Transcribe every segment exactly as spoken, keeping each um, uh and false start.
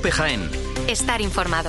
COPE Jaén. Estar informado.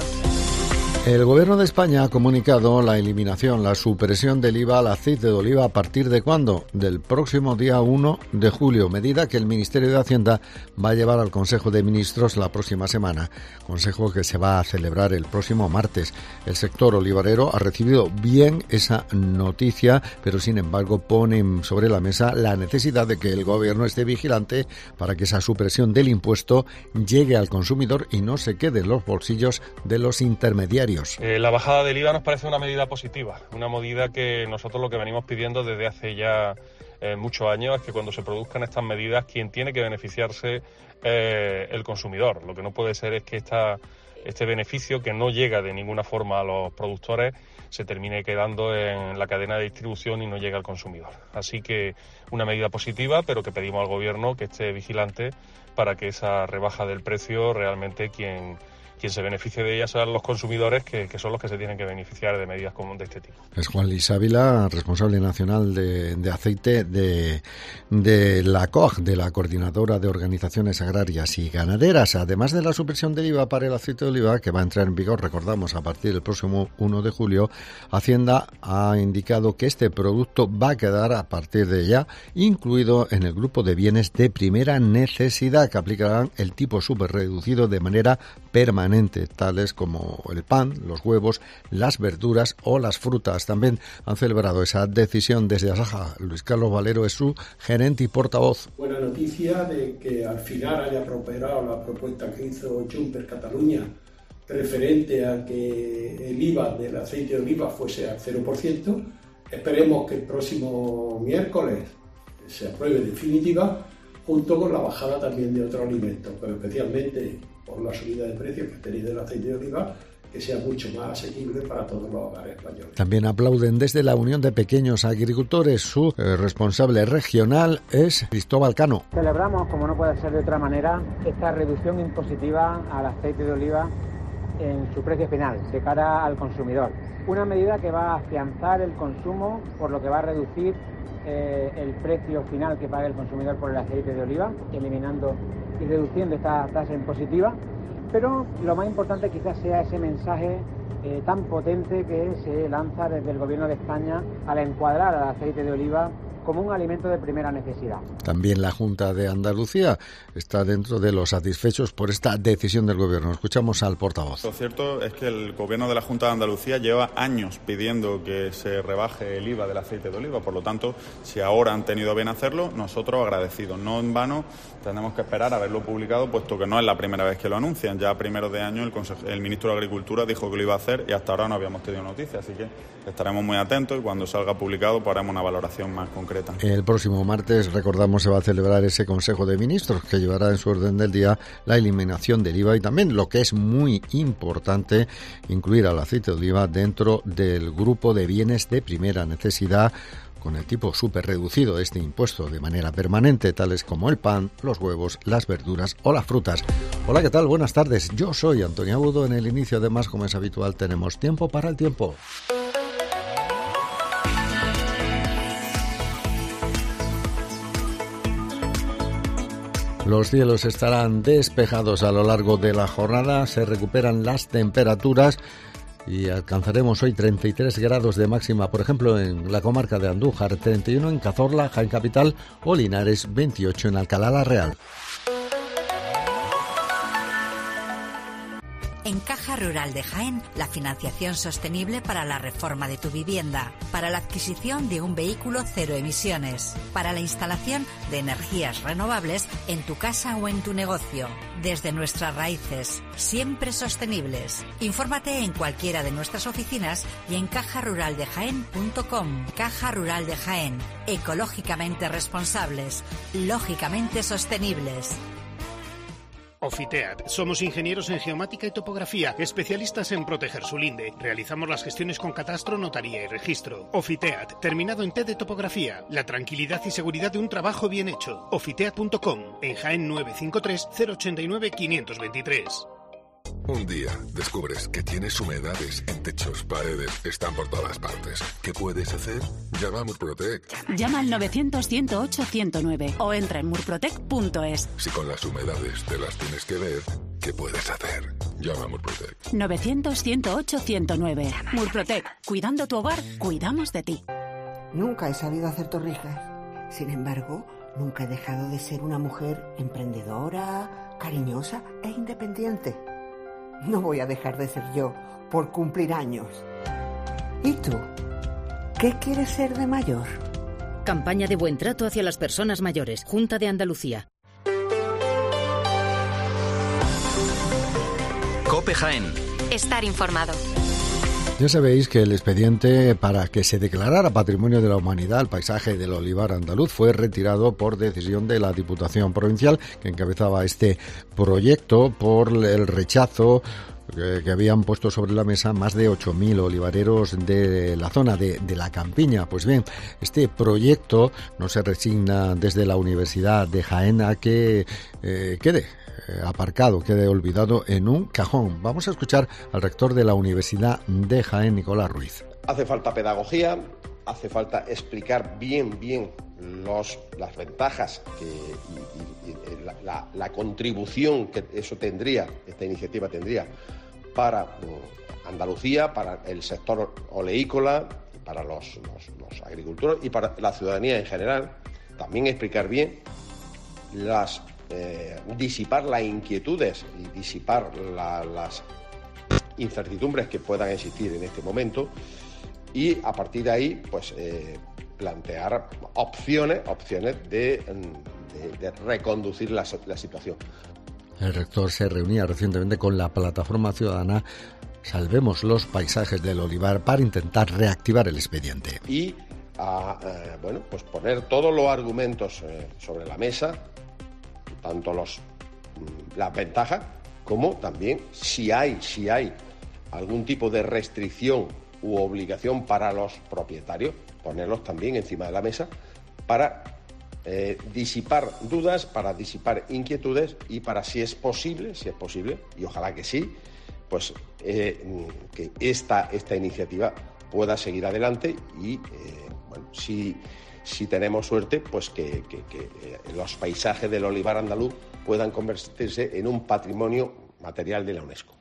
El Gobierno de España ha comunicado la eliminación, la supresión del I V A al aceite de oliva. ¿A partir de cuándo? Del próximo día uno de julio, medida que el Ministerio de Hacienda va a llevar al Consejo de Ministros la próxima semana, consejo que se va a celebrar el próximo martes. El sector olivarero ha recibido bien esa noticia, pero sin embargo ponen sobre la mesa la necesidad de que el Gobierno esté vigilante para que esa supresión del impuesto llegue al consumidor y no se quede en los bolsillos de los intermediarios. Eh, la bajada del I V A nos parece una medida positiva, una medida que nosotros lo que venimos pidiendo desde hace ya eh, muchos años es que cuando se produzcan estas medidas, quien tiene que beneficiarse eh, el consumidor. Lo que no puede ser es que esta, este beneficio, que no llega de ninguna forma a los productores, se termine quedando en la cadena de distribución y no llega al consumidor. Así que una medida positiva, pero que pedimos al Gobierno que esté vigilante para que esa rebaja del precio realmente quien... quien se beneficie de ellas son los consumidores, que, que son los que se tienen que beneficiar de medidas como de este tipo. Es Juan Luis Ávila, responsable nacional de, de aceite de, de la C O A G, de la Coordinadora de Organizaciones Agrarias y Ganaderas. Además de la supresión del I V A para el aceite de oliva, que va a entrar en vigor, recordamos, a partir del próximo uno de julio, Hacienda ha indicado que este producto va a quedar a partir de ya incluido en el grupo de bienes de primera necesidad, que aplicarán el tipo superreducido de manera permanente, tales como el pan, los huevos, las verduras o las frutas. También han celebrado esa decisión desde Asaja. Luis Carlos Valero es su gerente y portavoz. Buena noticia de que al final haya prosperado la propuesta que hizo Juncker Cataluña referente a que el I V A del aceite de oliva fuese al cero por ciento. Esperemos que el próximo miércoles se apruebe definitiva, junto con la bajada también de otros alimentos, pero especialmente por la subida de precios que ha tenido el aceite de oliva, que sea mucho más asequible para todos los hogares españoles. También aplauden desde la Unión de Pequeños Agricultores. Su eh, responsable regional es Cristóbal Cano. Celebramos, como no puede ser de otra manera, esta reducción impositiva al aceite de oliva en su precio final, de cara al consumidor. Una medida que va a afianzar el consumo, por lo que va a reducir eh, el precio final que paga el consumidor por el aceite de oliva, eliminando y reduciendo esta tasa impositiva, pero lo más importante quizás sea ese mensaje eh, tan potente que se lanza desde el Gobierno de España al encuadrar al aceite de oliva como un alimento de primera necesidad. También la Junta de Andalucía está dentro de los satisfechos por esta decisión del Gobierno. Escuchamos al portavoz. Lo cierto es que el Gobierno de la Junta de Andalucía lleva años pidiendo que se rebaje el I V A del aceite de oliva. Por lo tanto, si ahora han tenido bien hacerlo, nosotros agradecidos. No en vano tenemos que esperar a verlo publicado, puesto que no es la primera vez que lo anuncian. Ya a primeros de año el, consejo, el ministro de Agricultura dijo que lo iba a hacer y hasta ahora no habíamos tenido noticias. Así que estaremos muy atentos y cuando salga publicado pues haremos una valoración más concreta. El próximo martes, recordamos, se va a celebrar ese Consejo de Ministros que llevará en su orden del día la eliminación del I V A y también, lo que es muy importante, incluir al aceite de oliva dentro del grupo de bienes de primera necesidad, con el tipo súper reducido de este impuesto de manera permanente, tales como el pan, los huevos, las verduras o las frutas. Hola, ¿qué tal? Buenas tardes. Yo soy Antonio Agudo. En el inicio, además, como es habitual, tenemos tiempo para el tiempo. Los cielos estarán despejados a lo largo de la jornada, se recuperan las temperaturas y alcanzaremos hoy treinta y tres grados de máxima, por ejemplo, en la comarca de Andújar, treinta y uno en Cazorla, Jaén Capital o Linares, veintiocho en Alcalá la Real. En Caja Rural de Jaén, la financiación sostenible para la reforma de tu vivienda, para la adquisición de un vehículo cero emisiones, para la instalación de energías renovables en tu casa o en tu negocio. Desde nuestras raíces, siempre sostenibles. Infórmate en cualquiera de nuestras oficinas y en caja rural de jaén punto com. Caja Rural de Jaén, ecológicamente responsables, lógicamente sostenibles. Ofiteat. Somos ingenieros en geomática y topografía, especialistas en proteger su linde. Realizamos las gestiones con catastro, notaría y registro. Ofiteat, terminado en T de topografía. La tranquilidad y seguridad de un trabajo bien hecho. Ofiteat punto com, en Jaén nueve cinco tres, cero ocho nueve, cinco dos tres. Un día descubres que tienes humedades en techos, paredes, están por todas partes. ¿Qué puedes hacer? Llama a Murprotec. Llama al novecientos, ciento ocho, ciento nueve o entra en murprotec punto es. Si con las humedades te las tienes que ver, ¿qué puedes hacer? Llama a Murprotec. novecientos, ciento ocho, ciento nueve. Murprotec. Cuidando tu hogar, cuidamos de ti. Nunca he sabido hacer torrijas. Sin embargo, nunca he dejado de ser una mujer emprendedora, cariñosa e independiente. No voy a dejar de ser yo por cumplir años. ¿Y tú? ¿Qué quieres ser de mayor? Campaña de buen trato hacia las personas mayores. Junta de Andalucía. COPE Jaén. Estar informado. Ya sabéis que el expediente para que se declarara Patrimonio de la Humanidad el paisaje del olivar andaluz fue retirado por decisión de la Diputación Provincial, que encabezaba este proyecto, por el rechazo que habían puesto sobre la mesa más de ocho mil olivareros de la zona de, de la Campiña. Pues bien, este proyecto no se resigna desde la Universidad de Jaén a que eh, quede aparcado, quede olvidado en un cajón. Vamos a escuchar al rector de la Universidad de Jaén, Nicolás Ruiz. Hace falta pedagogía, hace falta explicar bien, bien los, las ventajas que, y, y, y la, la, la contribución que eso tendría, esta iniciativa tendría para Andalucía, para el sector oleícola, para los, los, los agricultores y para la ciudadanía en general. También explicar bien las Eh, disipar las inquietudes y disipar la, las incertidumbres que puedan existir en este momento y a partir de ahí pues eh, plantear opciones opciones de, de, de reconducir la, la situación. El rector se reunía recientemente con la plataforma ciudadana Salvemos los Paisajes del Olivar para intentar reactivar el expediente. Y a, eh, bueno, pues poner todos los argumentos eh, sobre la mesa, tanto los, las ventajas como también si hay, si hay algún tipo de restricción u obligación para los propietarios, ponerlos también encima de la mesa para eh, disipar dudas, para disipar inquietudes y para, si es posible, si es posible, y ojalá que sí, pues eh, que esta, esta iniciativa pueda seguir adelante y, eh, bueno, si... si tenemos suerte, pues que, que, que los paisajes del olivar andaluz puedan convertirse en un patrimonio material de la UNESCO.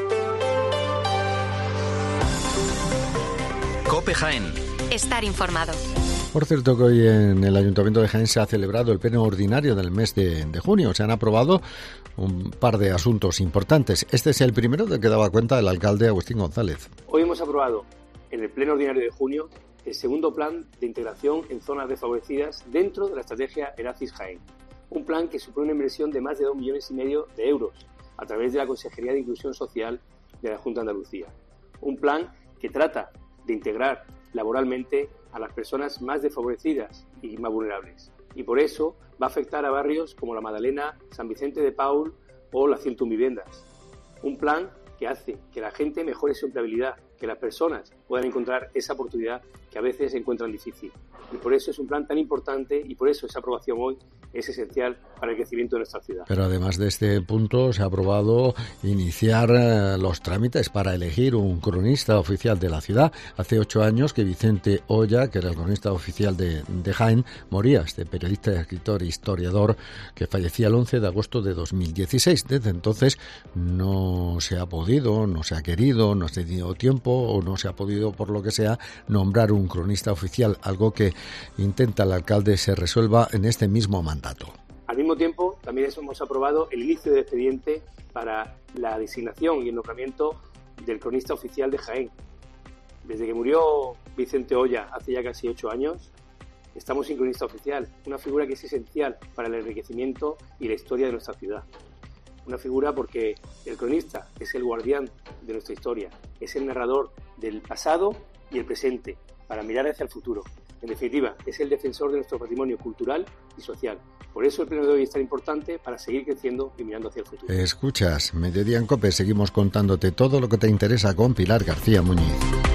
COPE Jaén. Estar informado. Por cierto que hoy en el Ayuntamiento de Jaén se ha celebrado el pleno ordinario del mes de, de junio. Se han aprobado un par de asuntos importantes. Este es el primero del que daba cuenta el alcalde Agustín González. Hoy hemos aprobado en el pleno ordinario de junio el segundo plan de integración en zonas desfavorecidas dentro de la estrategia Eracis Jaén. Un plan que supone una inversión de más de dos millones y medio de euros a través de la Consejería de Inclusión Social de la Junta de Andalucía. Un plan que trata de integrar laboralmente a las personas más desfavorecidas y más vulnerables. Y por eso va a afectar a barrios como La Magdalena, San Vicente de Paúl o las ciento uno viviendas. Un plan que hace que la gente mejore su empleabilidad, que las personas puedan encontrar esa oportunidad que a veces encuentran difícil. Y por eso es un plan tan importante y por eso esa aprobación hoy es esencial para el crecimiento de nuestra ciudad. Pero además de este punto se ha aprobado iniciar eh, los trámites para elegir un cronista oficial de la ciudad. Hace ocho años que Vicente Oya, que era el cronista oficial de, de Jaén, moría. Este periodista, escritor e historiador que fallecía el once de agosto de dos mil dieciséis. Desde entonces no se ha podido, no se ha querido, no se ha tenido tiempo o no se ha podido, por lo que sea, nombrar un cronista oficial, algo que intenta el alcalde se resuelva en este mismo mandato. Al mismo tiempo, también hemos aprobado el inicio del expediente para la designación y el nombramiento del cronista oficial de Jaén. Desde que murió Vicente Oya hace ya casi ocho años, estamos sin cronista oficial, una figura que es esencial para el enriquecimiento y la historia de nuestra ciudad. Una figura porque el cronista es el guardián de nuestra historia, es el narrador del pasado y el presente, para mirar hacia el futuro. En definitiva, es el defensor de nuestro patrimonio cultural y social. Por eso el pleno de hoy es tan importante, para seguir creciendo y mirando hacia el futuro. Escuchas, Mediodía en COPE, seguimos contándote todo lo que te interesa con Pilar García Muñiz.